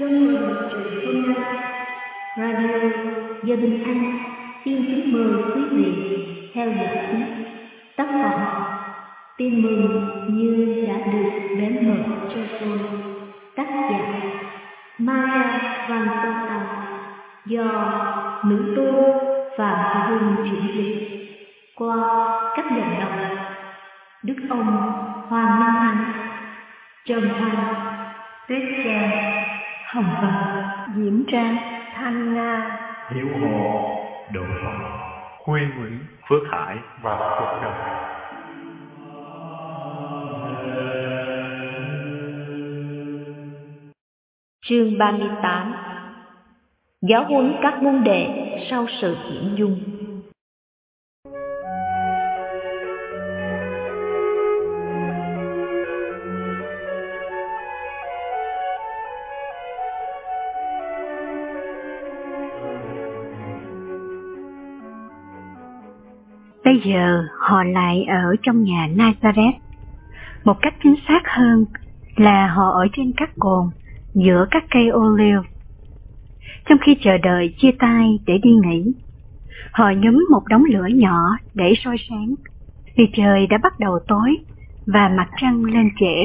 Chương trình truyện hôm nay, Radio Gia Đình Anh xin kính mời quý vị theo dõi tiếp tác phẩm Tin mừng như đã được đến mở cho tôi, tác giả Maria Van Tông, do nữ tu Phạm Hương chuyển dịch qua các giọng đọc Đức ông Hoàng Minh Anh, Trần Thanh, Tuyết Trang, Hồng Vân, Diễm Trang, Thanh Nga, Hiếu Hồ, Độ Phong, Khuê Nguyễn, Phước Hải và Phước Đồng. Chương 38. Giáo huấn các môn đệ sau sự hiển dung. Bây giờ họ lại ở trong nhà Nazareth. Một cách chính xác hơn là họ ở trên các cồn giữa các cây ô liu. Trong khi chờ đợi chia tay để đi nghỉ, họ nhúm một đống lửa nhỏ để soi sáng, vì trời đã bắt đầu tối và mặt trăng lên trễ.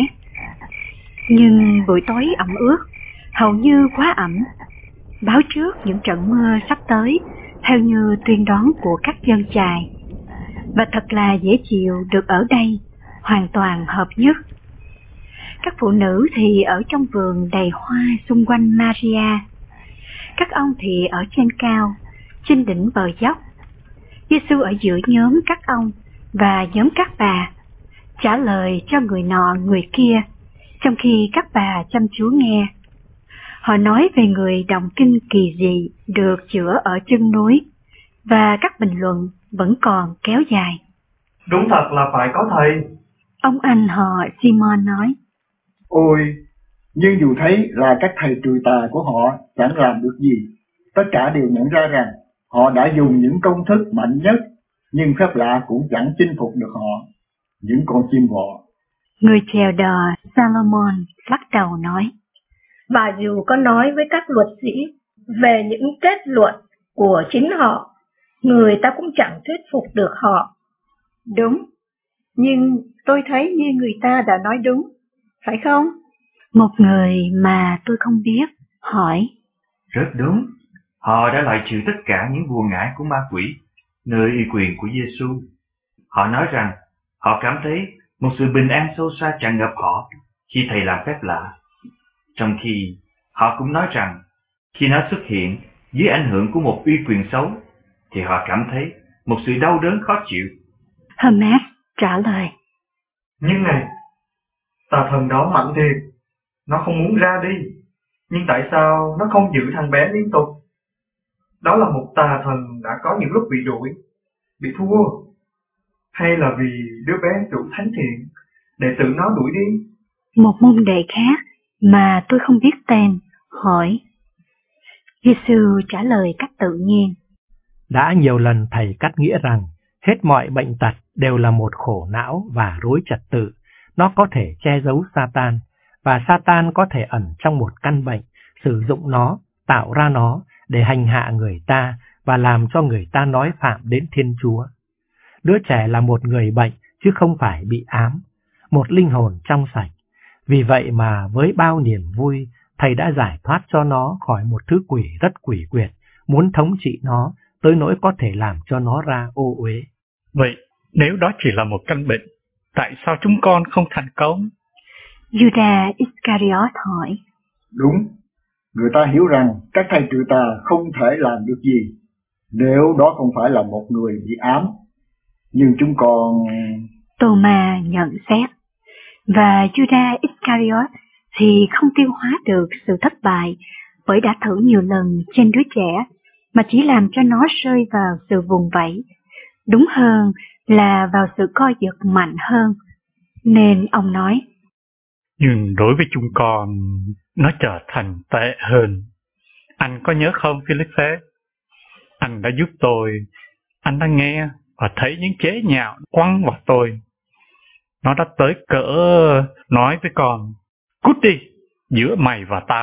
Nhưng buổi tối ẩm ướt, hầu như quá ẩm, báo trước những trận mưa sắp tới theo như tuyên đoán của các dân chài. Và thật là dễ chịu được ở đây, hoàn toàn hợp nhất. Các phụ nữ thì ở trong vườn đầy hoa xung quanh Maria. Các ông thì ở trên cao, trên đỉnh bờ dốc. Giêsu ở giữa nhóm các ông và nhóm các bà, trả lời cho người nọ người kia, trong khi các bà chăm chú nghe. Họ nói về người động kinh kỳ dị được chữa ở chân núi, và các bình luận vẫn còn kéo dài. Đúng thật là phải có thầy. Ông anh họ Simon nói. Ôi, nhưng dù thấy là các thầy trừ tà của họ chẳng làm được gì, tất cả đều nhận ra rằng họ đã dùng những công thức mạnh nhất, nhưng phép lạ cũng chẳng chinh phục được họ, những con chim bọ. Người chèo đò Salomon bắt đầu nói. Và dù có nói với các luật sĩ về những kết luận của chính họ, người ta cũng chẳng thuyết phục được họ. Đúng, nhưng tôi thấy như người ta đã nói đúng, phải không? Một người mà tôi không biết hỏi. Rất đúng, họ đã loại trừ tất cả những bùa ngải của ma quỷ nơi uy quyền của Giêsu. Họ nói rằng họ cảm thấy một sự bình an sâu xa tràn ngập họ khi thầy làm phép lạ. Trong khi họ cũng nói rằng khi nó xuất hiện dưới ảnh hưởng của một uy quyền xấu thì họ cảm thấy một sự đau đớn khó chịu. Hermes trả lời. Nhưng này, tà thần đó mạnh thiệt, nó không muốn ra đi, nhưng tại sao nó không giữ thằng bé liên tục? Đó là một tà thần đã có những lúc bị đuổi, bị thua, hay là vì đứa bé đủ thánh thiện để tự nó đuổi đi? Một môn đệ khác mà tôi không biết tên hỏi. Giêsu trả lời cách tự nhiên. Đã nhiều lần thầy cắt nghĩa rằng hết mọi bệnh tật đều là một khổ não và rối trật tự. Nó có thể che giấu Satan, và Satan có thể ẩn trong một căn bệnh, sử dụng nó, tạo ra nó để hành hạ người ta và làm cho người ta nói phạm đến Thiên Chúa. Đứa trẻ là một người bệnh chứ không phải bị ám, một linh hồn trong sạch. Vì vậy mà với bao niềm vui, thầy đã giải thoát cho nó khỏi một thứ quỷ rất quỷ quyệt, muốn thống trị nó tới nỗi có thể làm cho nó ra ô uế. Vậy nếu đó chỉ là một căn bệnh, tại sao chúng con không thành công? Judas Iscariot hỏi. Đúng, người ta hiểu rằng các thầy trừ tà không thể làm được gì nếu đó không phải là một người bị ám. Nhưng chúng con... Thomas nhận xét, và Judas Iscariot thì không tiêu hóa được sự thất bại bởi đã thử nhiều lần trên đứa trẻ mà chỉ làm cho nó rơi vào sự vùng vẫy, đúng hơn là vào sự co giật mạnh hơn. Nên ông nói. Nhưng đối với chúng con, nó trở thành tệ hơn. Anh có nhớ không, Philippe? Anh đã giúp tôi, anh đã nghe và thấy những chế nhạo quăng vào tôi. Nó đã tới cỡ nói với con, cút đi, giữa mày và tao,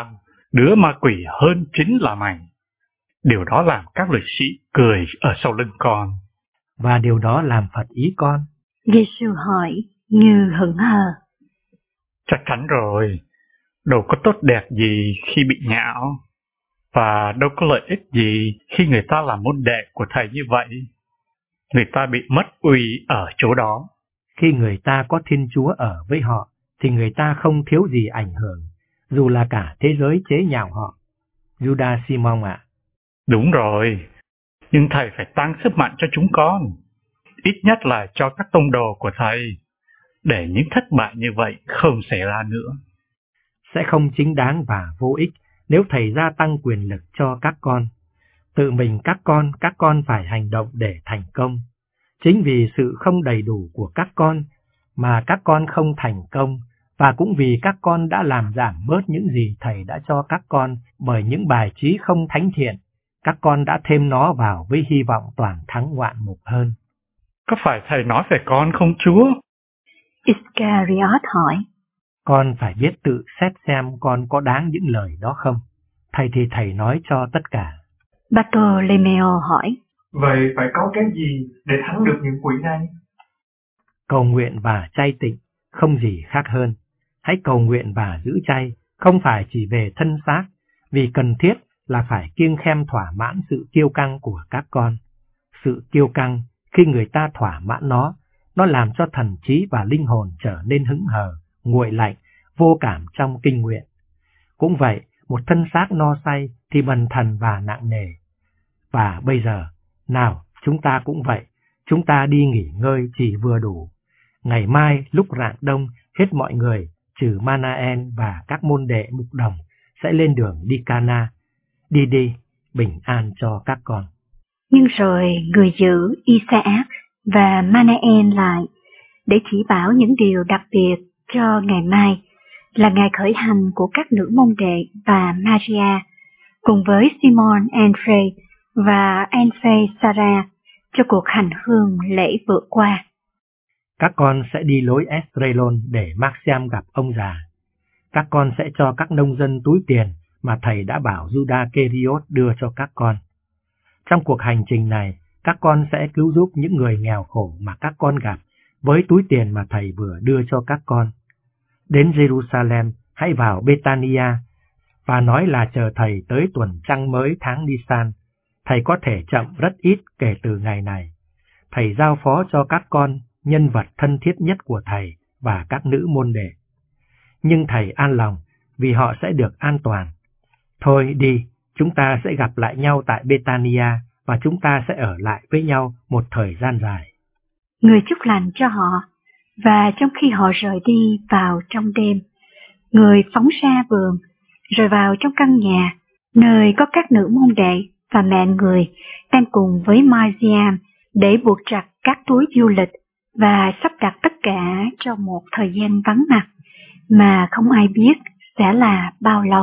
Đứa ma quỷ hơn chính là mày. Điều đó làm các luật sĩ cười ở sau lưng con. Và điều đó làm Phật ý con? Giê-xu hỏi như hững hờ. Chắc chắn rồi. Đâu có tốt đẹp gì khi bị nhạo. Và đâu có lợi ích gì khi người ta làm môn đệ của thầy như vậy. Người ta bị mất uy ở chỗ đó. Khi người ta có Thiên Chúa ở với họ, thì người ta không thiếu gì ảnh hưởng, dù là cả thế giới chế nhạo họ. Judas Simon ạ. Đúng rồi, nhưng thầy phải tăng sức mạnh cho chúng con, ít nhất là cho các tông đồ của thầy, để những thất bại như vậy không xảy ra nữa. Sẽ không chính đáng và vô ích nếu thầy gia tăng quyền lực cho các con. Tự mình các con phải hành động để thành công. Chính vì sự không đầy đủ của các con mà các con không thành công, và cũng vì các con đã làm giảm bớt những gì thầy đã cho các con bởi những bài trí không thánh thiện, các con đã thêm nó vào với hy vọng toàn thắng ngoạn mục hơn. Có phải thầy nói về con không Chúa? Iscariot hỏi. Con phải biết tự xét xem con có đáng những lời đó không. Thầy thì thầy nói cho tất cả. Bartolomeo hỏi. Vậy phải có cái gì để thắng được những quỷ này? Cầu nguyện và chay tịnh không gì khác hơn. Hãy cầu nguyện và giữ chay, không phải chỉ về thân xác, vì cần thiết là phải kiêng khem thỏa mãn sự kiêu căng của các con. Sự kiêu căng, khi người ta thỏa mãn nó làm cho thần trí và linh hồn trở nên hững hờ, nguội lạnh, vô cảm trong kinh nguyện. Cũng vậy, một thân xác no say thì bần thần và nặng nề. Và bây giờ, nào, chúng ta cũng vậy, chúng ta đi nghỉ ngơi chỉ vừa đủ. Ngày mai lúc rạng đông, hết mọi người, trừ Manaen và các môn đệ mục đồng, sẽ lên đường đi Cana. Đi, bình an cho các con. Nhưng rồi người giữ Isaac và Manaen lại, để chỉ bảo những điều đặc biệt cho ngày mai, là ngày khởi hành của các nữ môn đệ và Maria, cùng với Simon André và Anphe Sarah, cho cuộc hành hương lễ vượt qua. Các con sẽ đi lối Esdraelon để Maxim gặp ông già. Các con sẽ cho các nông dân túi tiền mà thầy đã bảo Judas Keriot đưa cho các con. Trong cuộc hành trình này, các con sẽ cứu giúp những người nghèo khổ mà các con gặp với túi tiền mà thầy vừa đưa cho các con. Đến Jerusalem, hãy vào Betania và nói là chờ thầy tới tuần trăng mới tháng Nisan. Thầy có thể chậm rất ít kể từ ngày này. Thầy giao phó cho các con nhân vật thân thiết nhất của thầy và các nữ môn đệ. Nhưng thầy an lòng vì họ sẽ được an toàn. Thôi đi, chúng ta sẽ gặp lại nhau tại Betania và chúng ta sẽ ở lại với nhau một thời gian dài. Người chúc lành cho họ, và trong khi họ rời đi vào trong đêm, người phóng ra vườn, rồi vào trong căn nhà, nơi có các nữ môn đệ và mẹ người đang cùng với Marziam để buộc chặt các túi du lịch và sắp đặt tất cả cho một thời gian vắng mặt mà không ai biết sẽ là bao lâu.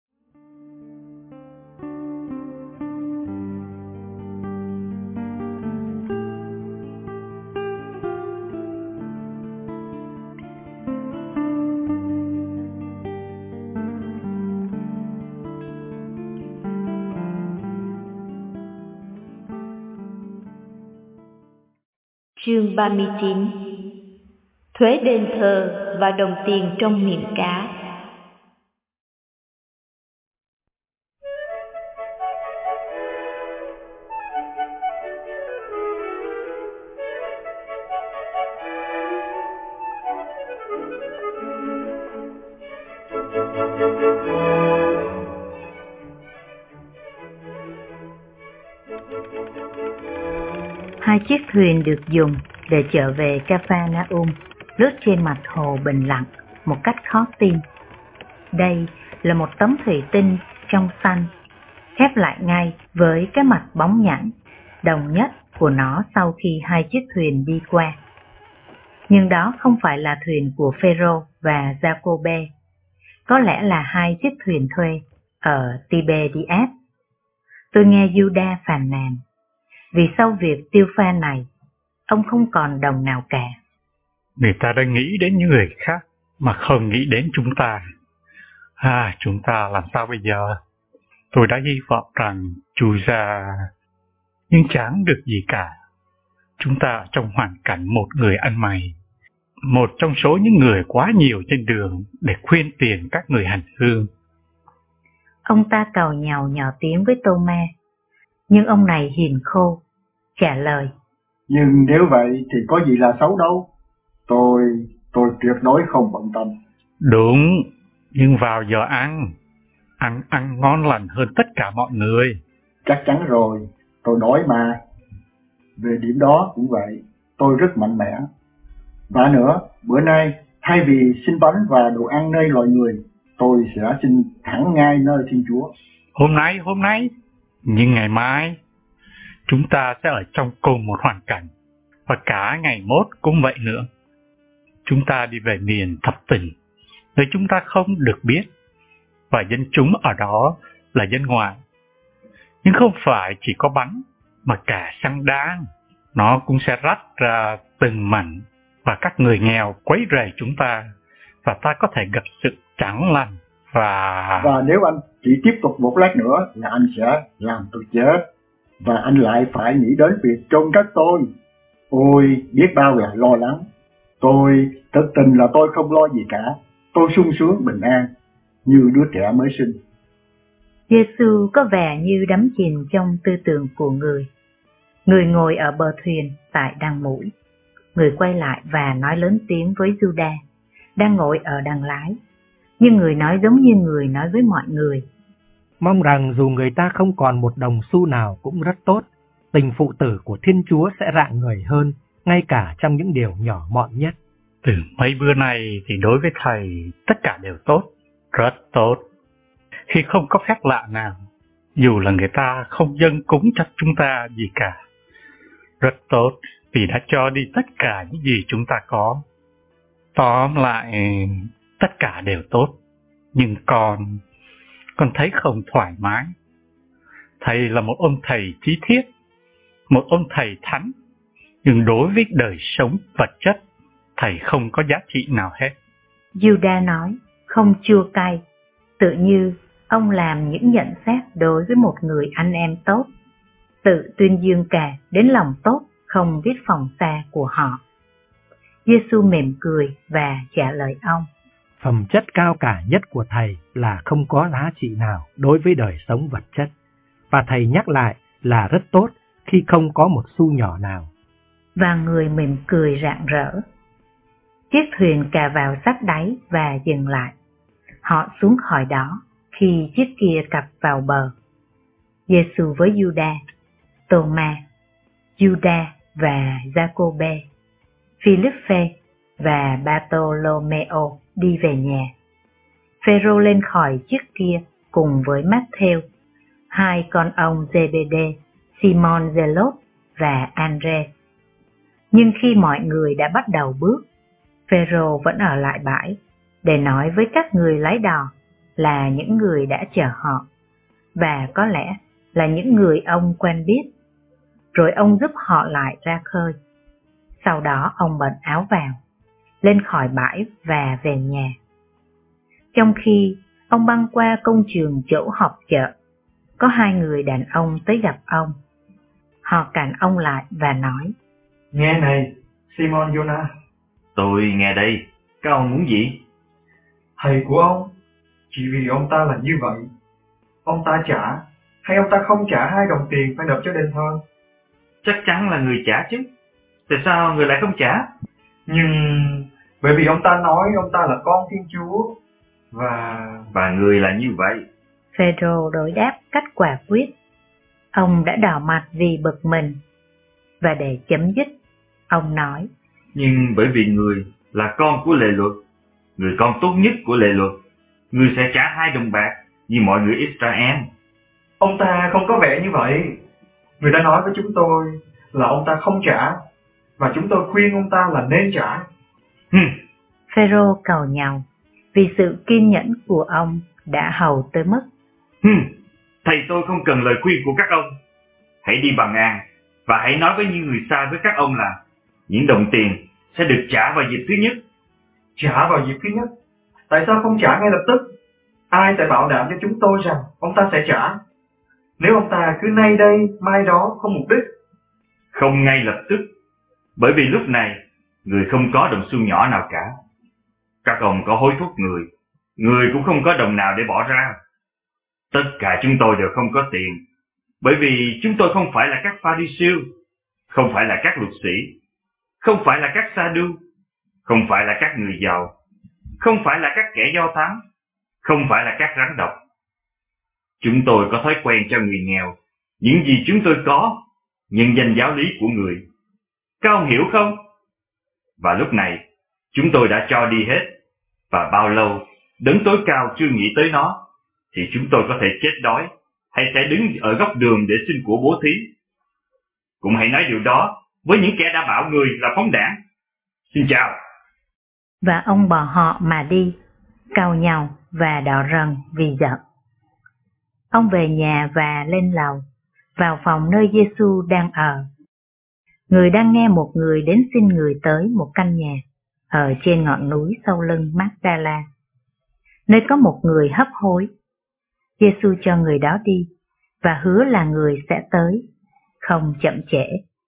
Chương 39. Thuế đền thờ và đồng tiền trong miệng cá. Hai chiếc thuyền được dùng để trở về Capharnaum lướt trên mặt hồ bình lặng một cách khó tin. Đây là một tấm thủy tinh trong xanh, khép lại ngay với cái mặt bóng nhẵn, đồng nhất của nó sau khi hai chiếc thuyền đi qua. Nhưng đó không phải là thuyền của Phêrô và Giacôbê, có lẽ là hai chiếc thuyền thuê ở Tiberias. Tôi nghe Judas phàn nàn, vì sau việc tiêu pha này, ông không còn đồng nào cả. Người ta đã nghĩ đến những người khác mà không nghĩ đến chúng ta. Chúng ta làm sao bây giờ? Tôi đã hy vọng rằng chui ra, nhưng chẳng được gì cả. Chúng ta trong hoàn cảnh một người ăn mày, một trong số những người quá nhiều trên đường để khuyên tiền các người hành hương. Ông ta càu nhàu nhỏ tiếng với Tô-ma, nhưng ông này hiền khô, trả lời. Nhưng nếu vậy thì có gì là xấu đâu. Tôi tuyệt đối không bận tâm. Đúng, nhưng vào giờ ăn ngon lành hơn tất cả mọi người. Chắc chắn rồi, tôi nói mà. Về điểm đó cũng vậy, tôi rất mạnh mẽ. Và nữa, bữa nay, thay vì xin bánh và đồ ăn nơi loài người, tôi sẽ xin thẳng ngay nơi Thiên Chúa. Hôm nay, nhưng ngày mai, chúng ta sẽ ở trong cùng một hoàn cảnh, và cả ngày mốt cũng vậy nữa. Chúng ta đi về miền thập tỉnh, nơi chúng ta không được biết, và dân chúng ở đó là dân ngoại. Nhưng không phải chỉ có bánh, mà cả xăng đan, nó cũng sẽ rách ra từng mảnh, và các người nghèo quấy rầy chúng ta, và ta có thể gặp sự chẳng lành. Và nếu anh chỉ tiếp tục một lát nữa là anh sẽ làm tôi chết, và anh lại phải nghĩ đến việc chôn cất tôi. Ôi, biết bao là lo lắng. Tôi thực tình là tôi không lo gì cả. Tôi sung sướng bình an, như đứa trẻ mới sinh. Giê-xu có vẻ như đắm chìm trong tư tưởng của người. Người ngồi ở bờ thuyền tại đằng mũi. Người quay lại và nói lớn tiếng với Giu-đa, đang ngồi ở đằng lái. Nhưng người nói giống như người nói với mọi người. Mong rằng dù người ta không còn một đồng xu nào cũng rất tốt, tình phụ tử của Thiên Chúa sẽ rạng ngời hơn, ngay cả trong những điều nhỏ mọn nhất. Từ mấy bữa nay thì đối với thầy tất cả đều tốt, rất tốt. Khi không có phép lạ nào, dù là người ta không dâng cúng cho chúng ta gì cả. Rất tốt, vì đã cho đi tất cả những gì chúng ta có. Tóm lại, tất cả đều tốt, nhưng con thấy không thoải mái. Thầy là một ông thầy trí thiết, một ông thầy thánh, nhưng đối với đời sống vật chất, thầy không có giá trị nào hết. Giu-đa nói, không chua cay, tự như ông làm những nhận xét đối với một người anh em tốt, tự tuyên dương cả đến lòng tốt không biết phòng xa của họ. Giê-xu mỉm cười và trả lời ông. Phẩm chất cao cả nhất của thầy là không có giá trị nào đối với đời sống vật chất, và thầy nhắc lại là rất tốt khi không có một xu nhỏ nào. Và người mỉm cười rạng rỡ. Chiếc thuyền cà vào sát đáy và dừng lại. Họ xuống khỏi đó khi chiếc kia cập vào bờ. Giê-xu với Giu-đa, Tô-ma, Giu-đa và Gia-cô-bê, Phi-líp-phê và Ba-tô-lô-mê-ô đi về nhà. Phêrô lên khỏi chiếc kia cùng với Mát-thêu, hai con ông Zê-bê-đê, Simon Zê-lốt và An-rê. Nhưng khi mọi người đã bắt đầu bước, Phêrô vẫn ở lại bãi để nói với các người lái đò là những người đã chở họ, và có lẽ là những người ông quen biết. Rồi ông giúp họ lại ra khơi. Sau đó ông bận áo vào, lên khỏi bãi và về nhà. Trong khi ông băng qua công trường chỗ họp chợ, có hai người đàn ông tới gặp ông. Họ cản ông lại và nói, Nghe này, Simon Jonah. Tôi nghe đây, các ông muốn gì? Thầy của ông, chỉ vì ông ta là như vậy, ông ta trả hay ông ta không trả 2 đồng tiền phải nộp cho đền thờ? Chắc chắn là người trả chứ. Tại sao người lại không trả? Nhưng bởi vì ông ta nói ông ta là con Thiên Chúa. Và người là như vậy. Phêrô đối đáp cách quả quyết. Ông đã đỏ mặt vì bực mình. Và để chấm dứt, ông nói, nhưng bởi vì người là con của lề luật, người con tốt nhất của lề luật, người sẽ trả 2 đồng bạc như mọi người Israel. Ông ta không có vẻ như vậy. Người ta nói với chúng tôi là ông ta không trả, và chúng tôi khuyên ông ta là nên trả. Phêrô càu nhàu vì sự kiên nhẫn của ông đã hầu tới mức. Thầy tôi không cần lời khuyên của các ông. Hãy đi bằng an và hãy nói với những người xa với các ông là những đồng tiền sẽ được trả vào dịp thứ nhất. Trả vào dịp thứ nhất? Tại sao không trả ngay lập tức? ai sẽ bảo đảm cho chúng tôi rằng ông ta sẽ trả? Nếu ông ta cứ nay đây, mai đó không mục đích. Không ngay lập tức, bởi vì lúc này, người không có đồng xu nhỏ nào cả. Các ông có hối thúc người cũng không có đồng nào để bỏ ra. Tất cả chúng tôi đều không có tiền, bởi vì chúng tôi không phải là các Pha-ri-siêu, không phải là các luật sĩ, không phải là các sa-đu, không phải là các người giàu, không phải là các kẻ do thám, không phải là các rắn độc. Chúng tôi có thói quen cho người nghèo những gì chúng tôi có, nhân danh giáo lý của người. Các ông hiểu không? Và lúc này, chúng tôi đã cho đi hết, và bao lâu đấng tối cao chưa nghĩ tới nó, thì chúng tôi có thể chết đói, hay sẽ đứng ở góc đường để xin của bố thí. Cũng hãy nói điều đó với những kẻ đã bảo người là phóng đảng. Xin chào. Và ông bỏ họ mà đi, cau nhàu và đỏ rần vì giận. Ông về nhà và lên lầu, vào phòng nơi Giêsu đang ở. Người đang nghe một người đến xin người tới một căn nhà ở trên ngọn núi sau lưng Magdala, nơi có một người hấp hối. Giêsu cho người đó đi và hứa là người sẽ tới, không chậm trễ.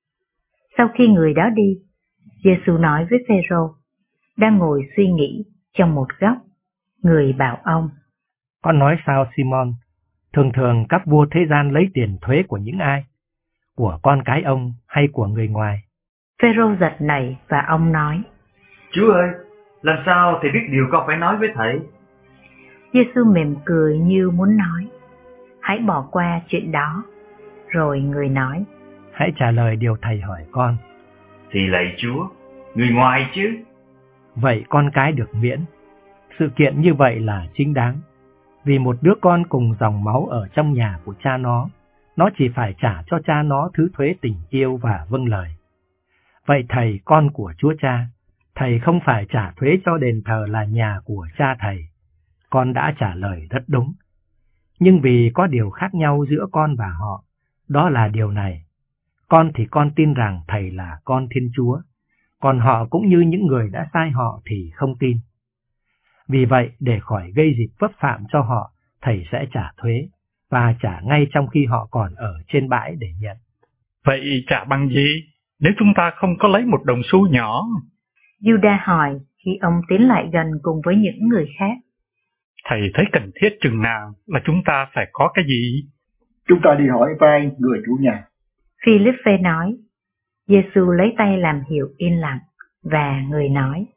Sau khi người đó đi, Giêsu nói với Phêrô, đang ngồi suy nghĩ trong một góc. Người bảo ông: Con nói sao Simon? Thường thường các vua thế gian lấy tiền thuế của những ai? Của con cái ông hay của người ngoài? Phêrô giật nảy và ông nói: Chúa ơi, làm sao thầy biết điều con phải nói với thầy? Giêsu mỉm cười như muốn nói: Hãy bỏ qua chuyện đó. Rồi người nói: Hãy trả lời điều thầy hỏi con. Thì lạy Chúa, người ngoài chứ? Vậy con cái được miễn. Sự kiện như vậy là chính đáng. Vì một đứa con cùng dòng máu ở trong nhà của cha nó chỉ phải trả cho cha nó thứ thuế tình yêu và vâng lời. Vậy thầy, con của Chúa Cha, thầy không phải trả thuế cho đền thờ là nhà của cha thầy. Con đã trả lời rất đúng. Nhưng vì có điều khác nhau giữa con và họ, đó là điều này. Con thì con tin rằng thầy là con Thiên Chúa, còn họ cũng như những người đã sai họ thì không tin. Vì vậy, để khỏi gây dịp vấp phạm cho họ, thầy sẽ trả thuế, và trả ngay trong khi họ còn ở trên bãi để nhận. Vậy trả bằng gì, nếu chúng ta không có lấy một đồng xu nhỏ? Juda hỏi khi ông tiến lại gần cùng với những người khác. Thầy thấy cần thiết chừng nào là chúng ta phải có cái gì? Chúng ta đi hỏi vai người chủ nhà. Philippe nói. Giêsu lấy tay làm hiệu yên lặng, và người nói: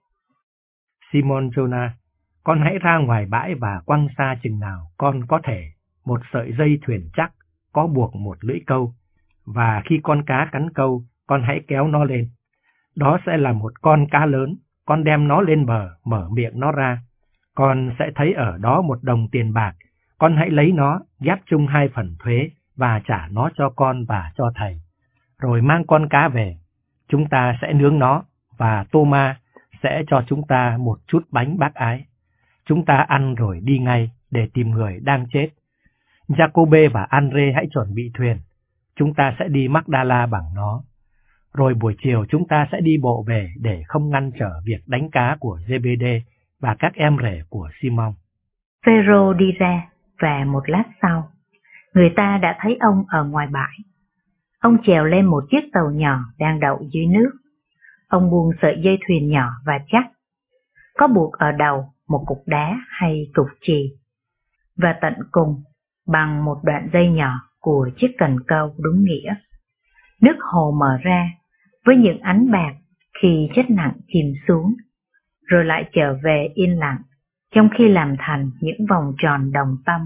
Simon Jonah, con hãy ra ngoài bãi và quăng xa chừng nào con có thể một sợi dây thuyền chắc có buộc một lưỡi câu, và khi con cá cắn câu, con hãy kéo nó lên. Đó sẽ là một con cá lớn, con đem nó lên bờ, mở miệng nó ra. Con sẽ thấy ở đó một đồng tiền bạc, con hãy lấy nó, ghép chung 2 phần thuế và trả nó cho con và cho thầy. Rồi mang con cá về, chúng ta sẽ nướng nó, và Tô-ma sẽ cho chúng ta một chút bánh bác ái. Chúng ta ăn rồi đi ngay để tìm người đang chết. Giacôbê và Andre hãy chuẩn bị thuyền, chúng ta sẽ đi Magdala bằng nó. Rồi buổi chiều chúng ta sẽ đi bộ về để không ngăn trở việc đánh cá của Giê-bê-đê và các em rể của Simon. Phêrô đi ra, và một lát sau, người ta đã thấy ông ở ngoài bãi. Ông trèo lên một chiếc tàu nhỏ đang đậu dưới nước. Ông buông sợi dây thuyền nhỏ và chắc, có buộc ở đầu một cục đá hay cục chì, và tận cùng bằng một đoạn dây nhỏ của chiếc cần câu đúng nghĩa. Nước hồ mở ra với những ánh bạc khi chất nặng chìm xuống, rồi lại trở về yên lặng, trong khi làm thành những vòng tròn đồng tâm.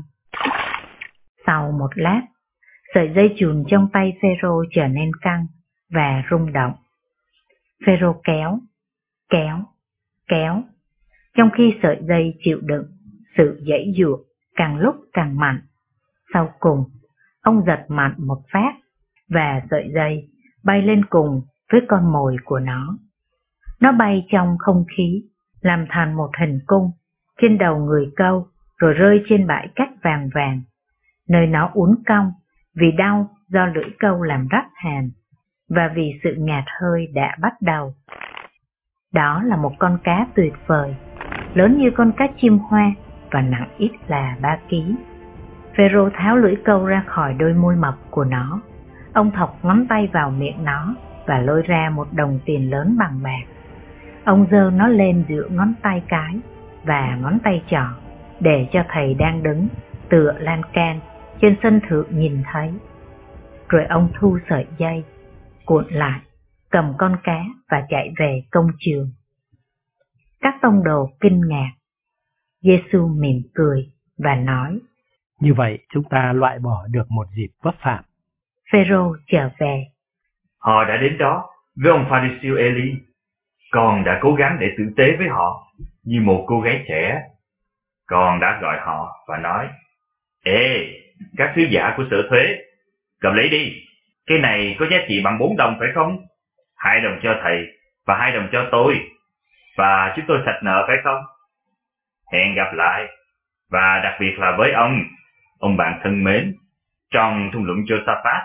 Sau một lát, sợi dây chùn trong tay Phêrô trở nên căng và rung động. Phêrô kéo, kéo, kéo, trong khi sợi dây chịu đựng sự giãy giụa càng lúc càng mạnh. Sau cùng, ông giật mạnh một phát, và sợi dây bay lên cùng với con mồi của nó. Nó bay trong không khí, làm thành một hình cung trên đầu người câu, rồi rơi trên bãi cát vàng vàng, nơi nó uốn cong vì đau do lưỡi câu làm rách hàm, và vì sự ngạt hơi đã bắt đầu. Đó là một con cá tuyệt vời, lớn như con cá chim hoa, và nặng ít là 3 kg. Phêrô tháo lưỡi câu ra khỏi đôi môi mập của nó. Ông thọc ngón tay vào miệng nó và lôi ra một đồng tiền lớn bằng bạc. Ông giơ nó lên giữa ngón tay cái và ngón tay trỏ để cho thầy đang đứng tựa lan can trên sân thượng nhìn thấy. Rồi ông thu sợi dây, cuộn lại, cầm con cá và chạy về công trường. Các tông đồ kinh ngạc. Giê-xu mỉm cười và nói: Như vậy chúng ta loại bỏ được một dịp vấp phạm. Phêrô trở về. Họ đã đến đó với ông Pha-ri-siêu Ê-li. Con đã cố gắng để tử tế với họ như một cô gái trẻ. Con đã gọi họ và nói: Ê, các sứ giả của sở thuế, cầm lấy đi. Cái này có giá trị bằng 4 đồng phải không? 2 đồng cho thầy và 2 đồng cho tôi. Và chúng tôi sạch nợ phải không? Hẹn gặp lại. Và đặc biệt là với ông bạn thân mến, trong thung lũng Josaphat.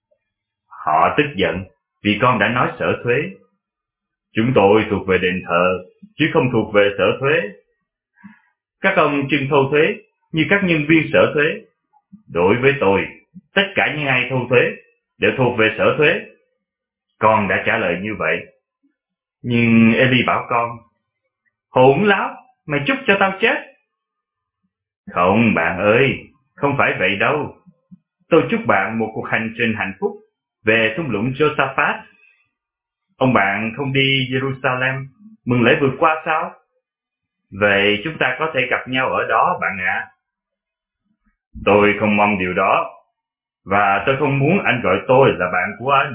Họ tức giận vì con đã nói sở thuế. Chúng tôi thuộc về đền thờ, chứ không thuộc về sở thuế. Các ông trưng thu thuế như các nhân viên sở thuế. Đối với tôi, tất cả những ai thu thuế đều thuộc về sở thuế. Con đã trả lời như vậy. Nhưng Ê-li bảo con: Hỗn láo, mày chúc cho tao chết. Không bạn ơi, không phải vậy đâu. Tôi chúc bạn một cuộc hành trình hạnh phúc về thung lũng Josaphat. Ông bạn không đi Jerusalem mừng lễ vượt qua sao? Vậy chúng ta có thể gặp nhau ở đó bạn ạ. Tôi không mong điều đó, và tôi không muốn anh gọi tôi là bạn của anh.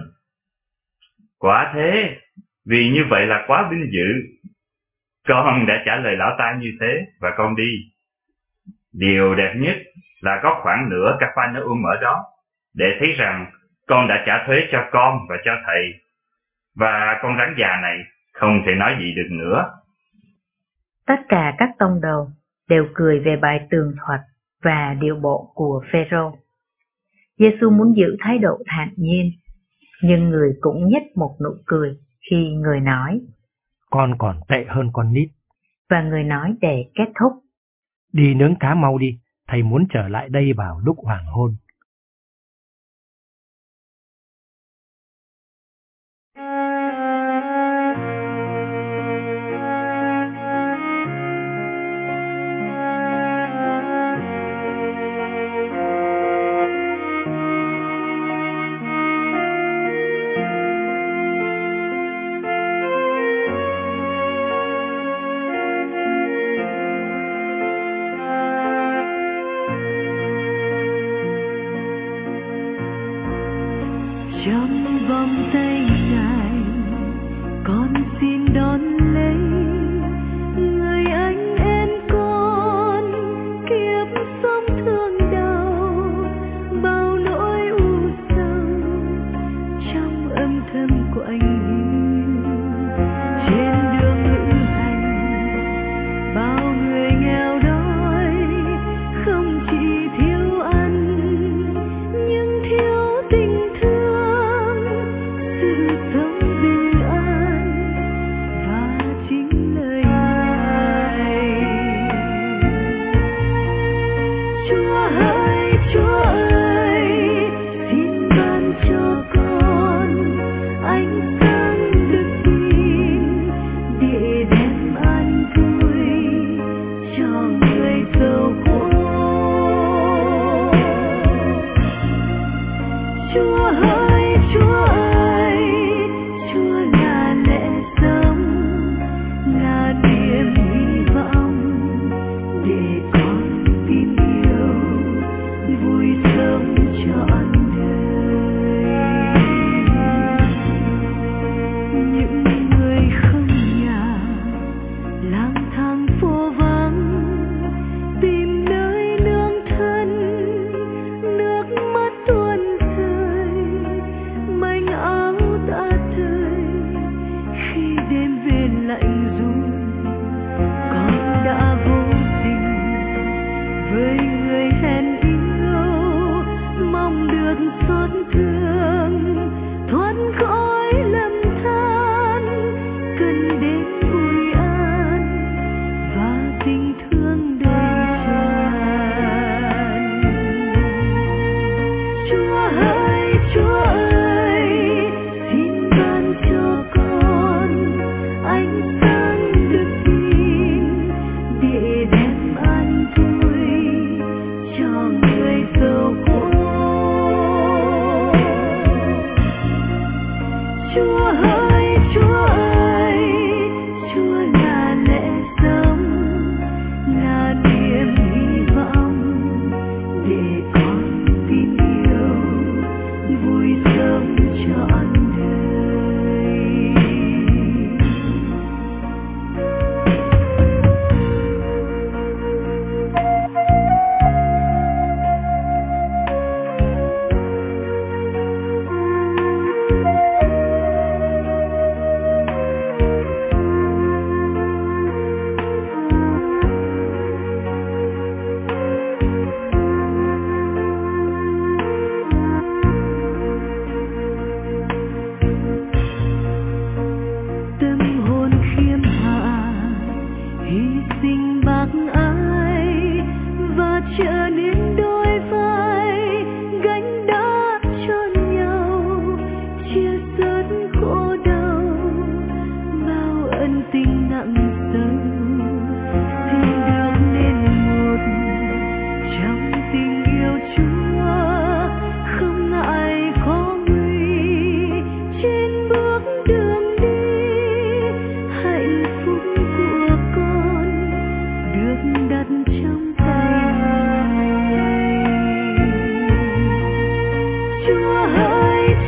Quả thế, vì như vậy là quá vinh dự. Con đã trả lời lão ta như thế và con đi. Điều đẹp nhất là có khoảng nửa Capernaum ở đó, để thấy rằng con đã trả thuế cho con và cho thầy. Và con rắn già này không thể nói gì được nữa. Tất cả các tông đồ đều cười về bài tường thuật và điệu bộ của Phêrô. Giê-xu muốn giữ thái độ thản nhiên, nhưng người cũng nhếch một nụ cười khi người nói: Con còn tệ hơn con nít. Và người nói để kết thúc: Đi nướng cá mau đi, thầy muốn trở lại đây vào lúc hoàng hôn. Trong vòng tay dài, con xin đón lấy người anh em con. Kiếp sống thương đau, bao nỗi u sầu trong âm thầm của anh hiu. Trên đường lữ hành, bao người nghèo đói, không chỉ thiếu ăn nhưng thiếu tình thương, sự sống bình an và chính lời Ngài. Chúa ơi, xin ban cho con ánh sáng đức tin để đem an vui cho người giàu khổ. Chúa ơi, Chúa là lẽ sống, là niềm hy vọng để con tin yêu, vui sống trọn đời. Những người không nhà, lang thang phố vắng, tìm nơi nương thân, nước mắt tuôn rơi, manh áo đã tơi. Khi đêm về lạnh run, con đã vô tình với người hẹn yêu, mong được xót thương, thoát khỏi lầm than, cần đến ủi an và tình thương đầy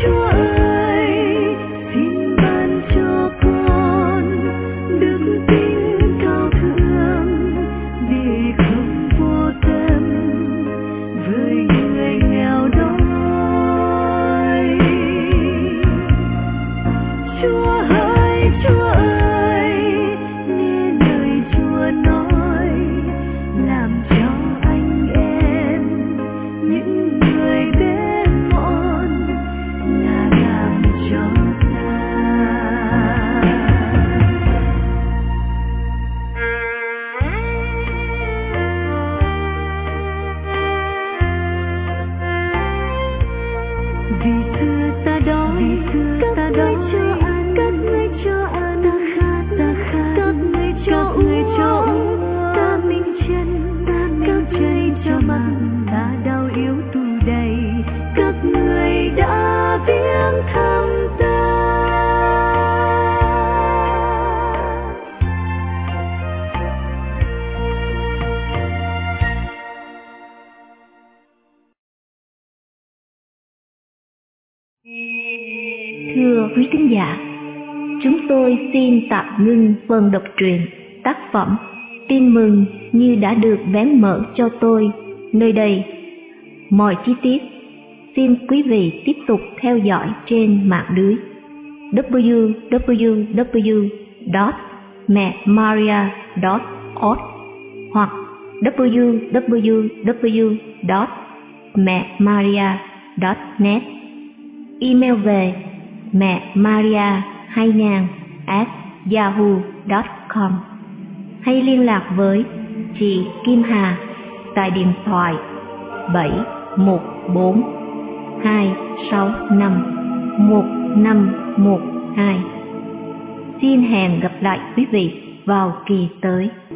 Thưa quý thính giả, chúng tôi xin tạm ngưng phần đọc truyện tác phẩm Tin mừng như đã được vén mở cho tôi nơi đây. Mọi chi tiết xin quý vị tiếp tục theo dõi trên mạng lưới www.memaria.org hoặc www.memaria.net. Email về memaria2000@yahoo.com hay liên lạc với chị Kim Hà tại điện thoại 714-265-1512. Xin hẹn gặp lại quý vị vào kỳ tới.